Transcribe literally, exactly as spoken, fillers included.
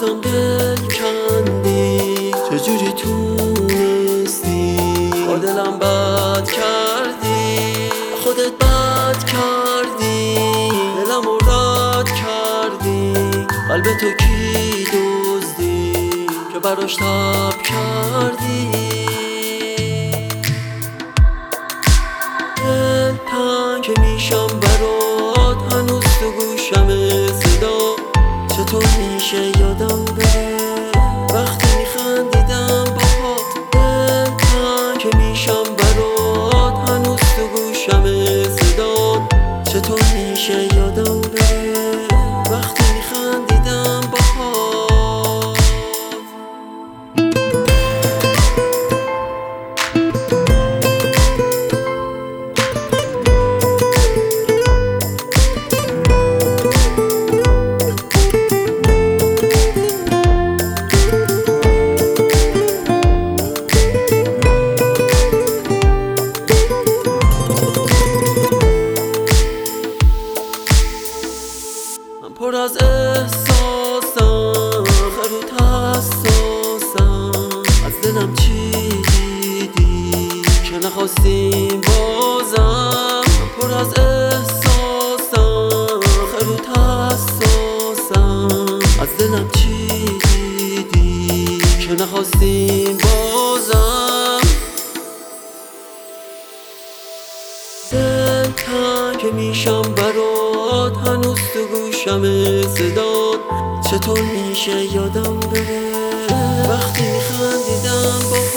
بازم دل کندی، چجوری تونستی با دلم بد کردی، خودت بد کردی، دلم رو رد کردی. قلب تو کی دزدی که براش تب کردی؟ دل تنگ که میشم برات، هنوز تو گوشم صدا. چطور میشه یادم بره وقتی میخندیدم باهات؟ دل تنگ که میشم برات، هنوز تو گوشم صدا. چطور میشه یادم بره وقتی میخندیدم باهات؟ پر از احساسم، خرود حساسم. از دلم چی دیدی که نخواستیم بازم؟ پر از احساسم، خرود حساسم. از دلم چی دیدی که نخواستیم بازم؟ دل تنگ که میشم برات، هنوز تو گوشم صدات. چطور میشه یادم بره وقتی میخندیدم با